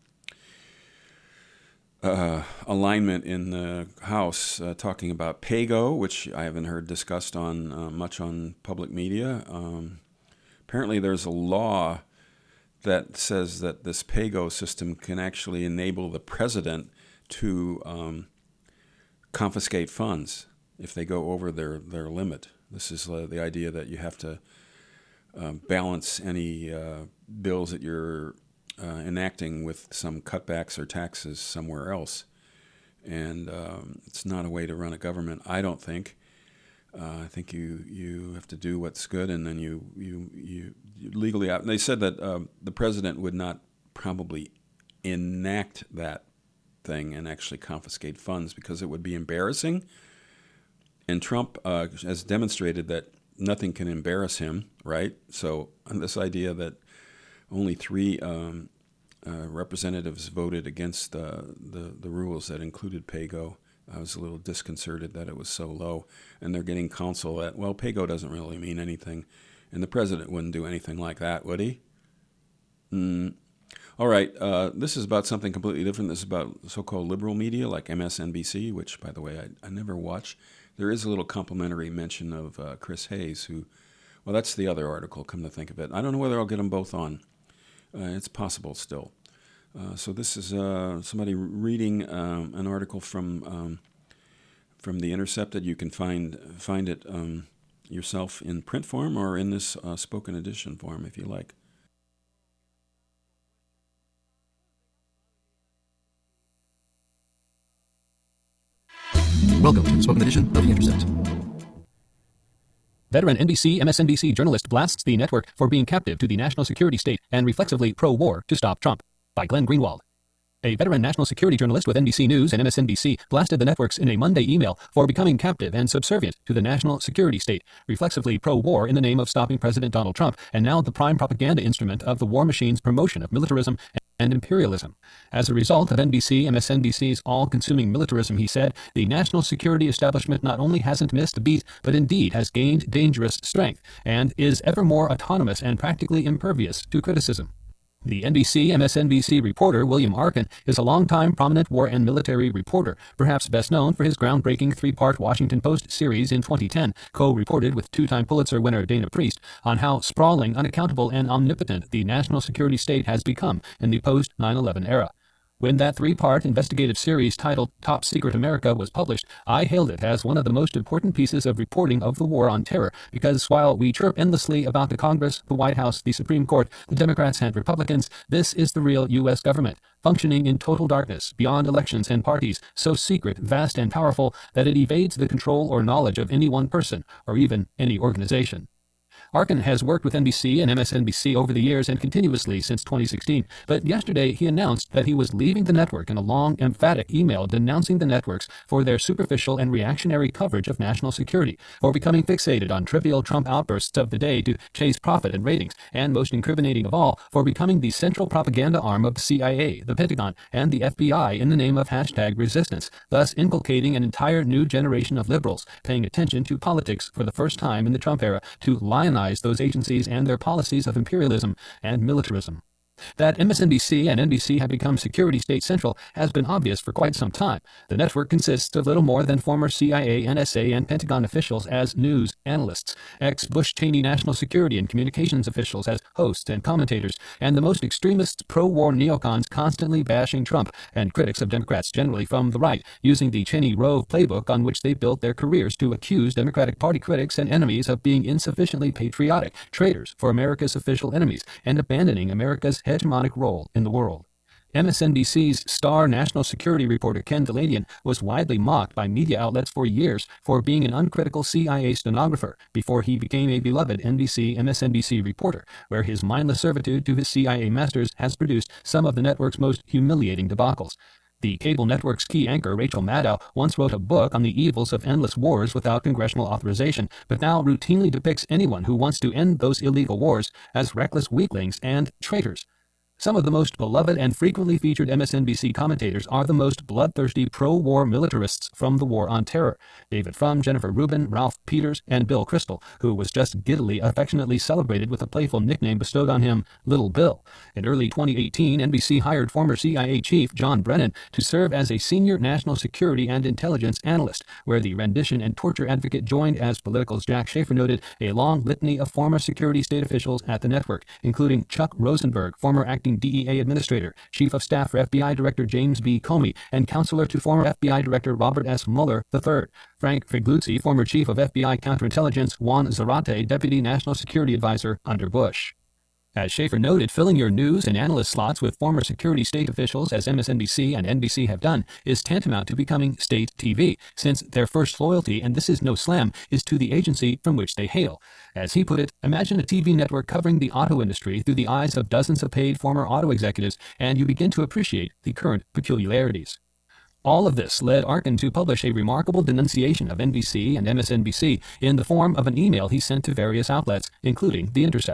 alignment in the House, talking about PAYGO, which I haven't heard discussed on much on public media. Apparently there's a law that says that this PAYGO system can actually enable the president to confiscate funds if they go over their limit. This is the idea that you have to balance any bills that you're enacting with some cutbacks or taxes somewhere else. And it's not a way to run a government, I don't think. I think you have to do what's good, and then you legally out. They said that the president would not probably enact that thing and actually confiscate funds because it would be embarrassing. And Trump has demonstrated that nothing can embarrass him, right? So this idea that only 3 representatives voted against the rules that included PAYGO. I was a little disconcerted that it was so low. And they're getting counsel that, well, PAYGO doesn't really mean anything. And the president wouldn't do anything like that, would he? All right, this is about something completely different. This is about so-called liberal media like MSNBC, which, by the way, I never watch. there is a little complimentary mention of Chris Hayes, who, well, that's the other article, come to think of it. I don't know whether I'll get them both on. It's possible still. So this is somebody reading an article from The Intercepted. You can find it yourself in print form or in this spoken edition form if you like. Welcome to the spoken edition of The Intercept. Veteran NBC, MSNBC journalist blasts the network for being captive to the national security state and reflexively pro-war to stop Trump, by Glenn Greenwald. A veteran national security journalist with NBC News and MSNBC blasted the networks in a Monday email for becoming captive and subservient to the national security state, reflexively pro-war in the name of stopping President Donald Trump, and now the prime propaganda instrument of the war machine's promotion of militarism and imperialism. As a result of NBC, MSNBC's all-consuming militarism, he said, the national security establishment not only hasn't missed a beat, but indeed has gained dangerous strength, and is ever more autonomous and practically impervious to criticism. The NBC-MSNBC reporter William Arkin is a longtime prominent war and military reporter, perhaps best known for his groundbreaking three-part Washington Post series in 2010, co-reported with two-time Pulitzer winner Dana Priest, on how sprawling, unaccountable, and omnipotent the national security state has become in the post-9/11 era. When that three-part investigative series titled Top Secret America was published, I hailed it as one of the most important pieces of reporting of the war on terror, because while we chirp endlessly about the Congress, the White House, the Supreme Court, the Democrats and Republicans, this is the real U.S. government, functioning in total darkness, beyond elections and parties, so secret, vast, and powerful that it evades the control or knowledge of any one person, or even any organization. Arkin has worked with NBC and MSNBC over the years and continuously since 2016, but yesterday he announced that he was leaving the network in a long, emphatic email denouncing the networks for their superficial and reactionary coverage of national security, for becoming fixated on trivial Trump outbursts of the day to chase profit and ratings, and most incriminating of all, for becoming the central propaganda arm of the CIA, the Pentagon, and the FBI in the name of #resistance, thus inculcating an entire new generation of liberals paying attention to politics for the first time in the Trump era to lionize those agencies and their policies of imperialism and militarism. That MSNBC and NBC have become security state central has been obvious for quite some time. The network consists of little more than former CIA, NSA, and Pentagon officials as news analysts, ex-Bush Cheney national security and communications officials as hosts and commentators, and the most extremist pro-war neocons constantly bashing Trump, and critics of Democrats generally from the right, using the Cheney-Rove playbook on which they built their careers to accuse Democratic Party critics and enemies of being insufficiently patriotic, traitors for America's official enemies, and abandoning America's hegemonic role in the world. MSNBC's star national security reporter Ken Dilanian was widely mocked by media outlets for years for being an uncritical CIA stenographer before he became a beloved NBC-MSNBC reporter, where his mindless servitude to his CIA masters has produced some of the network's most humiliating debacles. The cable network's key anchor, Rachel Maddow, once wrote a book on the evils of endless wars without congressional authorization, but now routinely depicts anyone who wants to end those illegal wars as reckless weaklings and traitors. Some of the most beloved and frequently featured MSNBC commentators are the most bloodthirsty pro-war militarists from the War on Terror: David Frum, Jennifer Rubin, Ralph Peters, and Bill Kristol, who was just giddily affectionately celebrated with a playful nickname bestowed on him, Little Bill. In early 2018, NBC hired former CIA chief John Brennan to serve as a senior national security and intelligence analyst, where the rendition and torture advocate joined, as Political's Jack Schaefer noted, a long litany of former security state officials at the network, including Chuck Rosenberg, former acting DEA administrator, Chief of Staff for FBI Director James B. Comey, and counselor to former FBI Director Robert S. Mueller III. Frank Figliuzzi, former Chief of FBI Counterintelligence, Juan Zarate, Deputy National Security Advisor under Bush. As Schaefer noted, filling your news and analyst slots with former security state officials, as MSNBC and NBC have done, is tantamount to becoming state TV, since their first loyalty, and this is no slam, is to the agency from which they hail. As he put it, imagine a TV network covering the auto industry through the eyes of dozens of paid former auto executives, and you begin to appreciate the current peculiarities. All of this led Arkin to publish a remarkable denunciation of NBC and MSNBC in the form of an email he sent to various outlets, including The Intercept.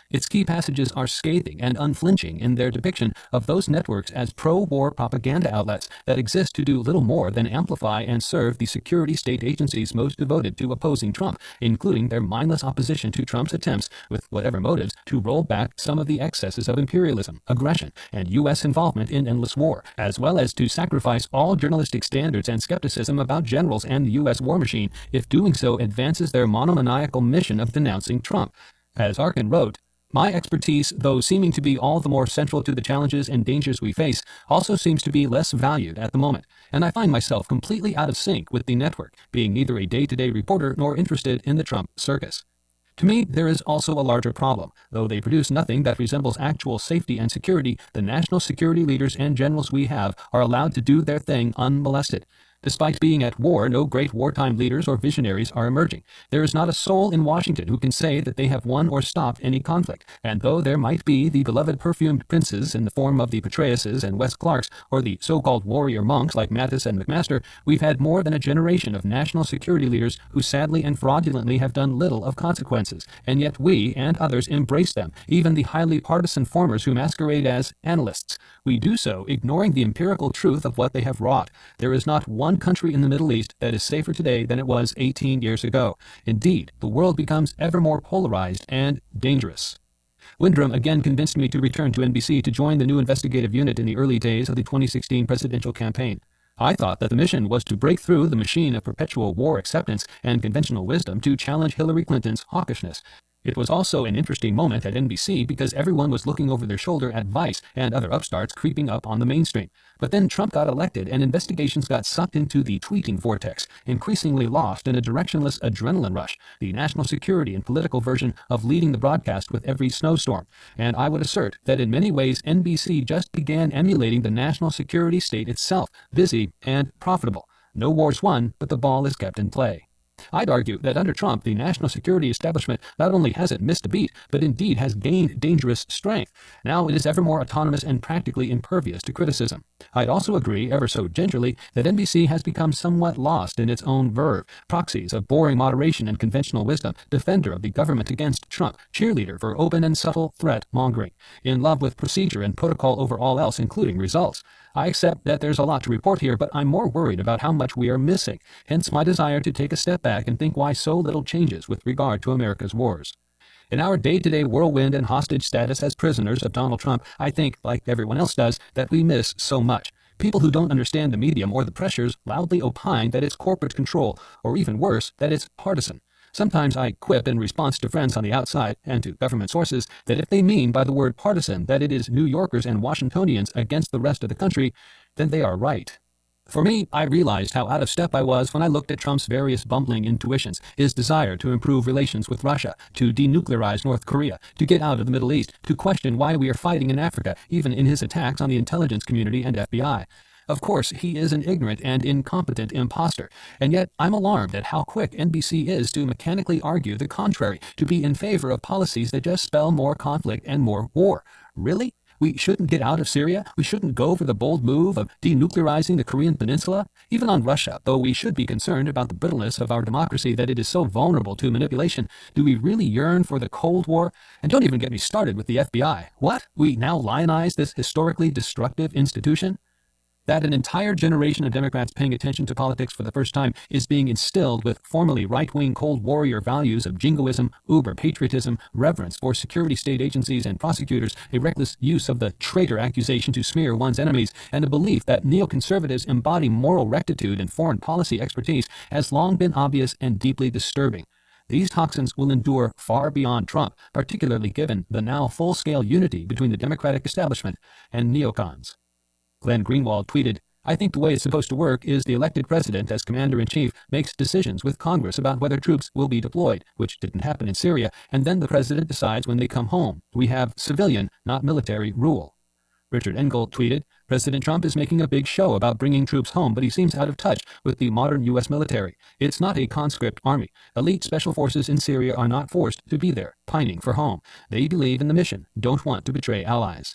Its key passages are scathing and unflinching in their depiction of those networks as pro-war propaganda outlets that exist to do little more than amplify and serve the security state agencies most devoted to opposing Trump, including their mindless opposition to Trump's attempts, with whatever motives, to roll back some of the excesses of imperialism, aggression, and U.S. involvement in endless war, as well as to sacrifice all journalistic standards and skepticism about generals and the U.S. war machine if doing so advances their monomaniacal mission of denouncing Trump. As Arkin wrote, "My expertise, though seeming to be all the more central to the challenges and dangers we face, also seems to be less valued at the moment, and I find myself completely out of sync with the network, being neither a day-to-day reporter nor interested in the Trump circus. To me, there is also a larger problem. Though they produce nothing that resembles actual safety and security, the national security leaders and generals we have are allowed to do their thing unmolested. Despite being at war, no great wartime leaders or visionaries are emerging. There is not a soul in Washington who can say that they have won or stopped any conflict. And though there might be the beloved perfumed princes in the form of the Petraeuses and Wes Clarks, or the so-called warrior monks like Mattis and McMaster, we've had more than a generation of national security leaders who sadly and fraudulently have done little of consequences. And yet we and others embrace them, even the highly partisan formers who masquerade as analysts. We do so ignoring the empirical truth of what they have wrought. There is not one country in the Middle East that is safer today than it was 18 years ago. Indeed, the world becomes ever more polarized and dangerous." Windrum again convinced me to return to NBC to join the new investigative unit in the early days of the 2016 presidential campaign. I thought that the mission was to break through the machine of perpetual war acceptance and conventional wisdom to challenge Hillary Clinton's hawkishness. It was also an interesting moment at NBC because everyone was looking over their shoulder at Vice and other upstarts creeping up on the mainstream. But then Trump got elected and investigations got sucked into the tweeting vortex, increasingly lost in a directionless adrenaline rush, the national security and political version of leading the broadcast with every snowstorm. And I would assert that in many ways NBC just began emulating the national security state itself, busy and profitable. No wars won, but the ball is kept in play. I'd argue that under Trump, the national security establishment not only hasn't missed a beat, but indeed has gained dangerous strength. Now it is ever more autonomous and practically impervious to criticism. I'd also agree, ever so gingerly, that NBC has become somewhat lost in its own verve, proxies of boring moderation and conventional wisdom, defender of the government against Trump, cheerleader for open and subtle threat mongering, in love with procedure and protocol over all else, including results. I accept that there's a lot to report here, but I'm more worried about how much we are missing, hence my desire to take a step back and think why so little changes with regard to America's wars. In our day-to-day whirlwind and hostage status as prisoners of Donald Trump, I think, like everyone else does, that we miss so much. People who don't understand the medium or the pressures loudly opine that it's corporate control, or even worse, that it's partisan. Sometimes I quip in response to friends on the outside and to government sources that if they mean by the word partisan that it is New Yorkers and Washingtonians against the rest of the country, then they are right. For me, I realized how out of step I was when I looked at Trump's various bumbling intuitions, his desire to improve relations with Russia, to denuclearize North Korea, to get out of the Middle East, to question why we are fighting in Africa, even in his attacks on the intelligence community and FBI. Of course, he is an ignorant and incompetent imposter, and yet I'm alarmed at how quick NBC is to mechanically argue the contrary, to be in favor of policies that just spell more conflict and more war. Really? We shouldn't get out of Syria? We shouldn't go for the bold move of denuclearizing the Korean Peninsula? Even on Russia, though we should be concerned about the brittleness of our democracy that it is so vulnerable to manipulation, do we really yearn for the Cold War? And don't even get me started with the FBI. What? We now lionize this historically destructive institution? That an entire generation of Democrats paying attention to politics for the first time is being instilled with formerly right-wing Cold Warrior values of jingoism, uber-patriotism, reverence for security state agencies and prosecutors, a reckless use of the traitor accusation to smear one's enemies, and a belief that neoconservatives embody moral rectitude and foreign policy expertise has long been obvious and deeply disturbing. These toxins will endure far beyond Trump, particularly given the now full-scale unity between the Democratic establishment and neocons. Glenn Greenwald tweeted, "I think the way it's supposed to work is the elected president as commander-in-chief makes decisions with Congress about whether troops will be deployed, which didn't happen in Syria, and then the president decides when they come home. We have civilian, not military, rule." Richard Engel tweeted, "President Trump is making a big show about bringing troops home, but he seems out of touch with the modern U.S. military. It's not a conscript army. Elite special forces in Syria are not forced to be there, pining for home. They believe in the mission, don't want to betray allies."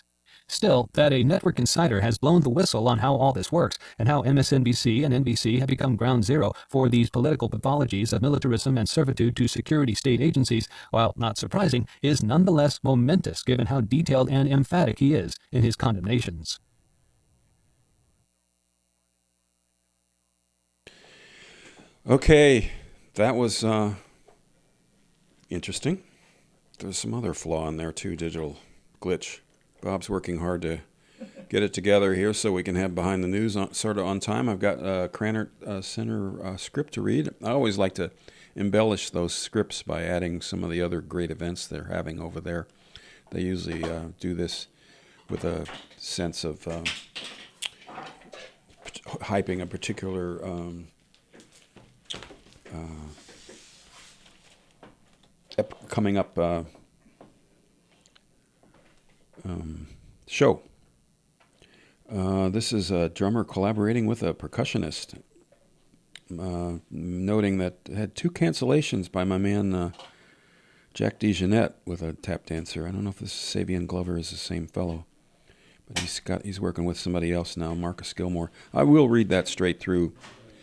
Still, that a network insider has blown the whistle on how all this works and how MSNBC and NBC have become ground zero for these political pathologies of militarism and servitude to security state agencies, while not surprising, is nonetheless momentous given how detailed and emphatic he is in his condemnations. Okay, that was interesting. There's some other flaw in there too, digital glitch. Bob's working hard to get it together here so we can have Behind the News sort of on time. I've got a Krannert Center script to read. I always like to embellish those scripts by adding some of the other great events they're having over there. They usually do this with a sense of hyping a particular coming up show. This is a drummer collaborating with a percussionist, noting that had 2 cancellations by my man Jack DeJohnette with a tap dancer. I don't know if this Savion Glover is the same fellow, but he's working with somebody else now, Marcus Gilmore. I will read that straight through.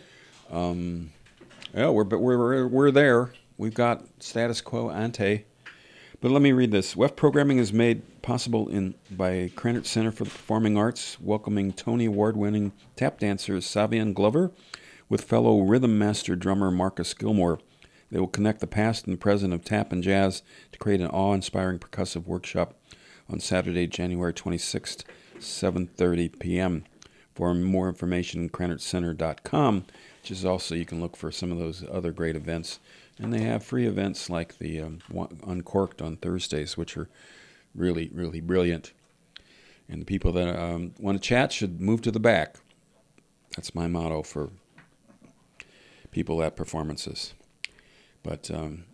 Yeah, we're there. We've got status quo ante. But let me read this. WEF programming is made possible by Krannert Center for the Performing Arts, welcoming Tony Award-winning tap dancer Savion Glover with fellow rhythm master drummer Marcus Gilmore. They will connect the past and present of tap and jazz to create an awe-inspiring percussive workshop on Saturday, January 26th, 7:30 p.m. For more information, KrannertCenter.com, which is also, you can look for some of those other great events. And they have free events like the Uncorked on Thursdays, which are really, really brilliant. And the people that want to chat should move to the back. That's my motto for people at performances. But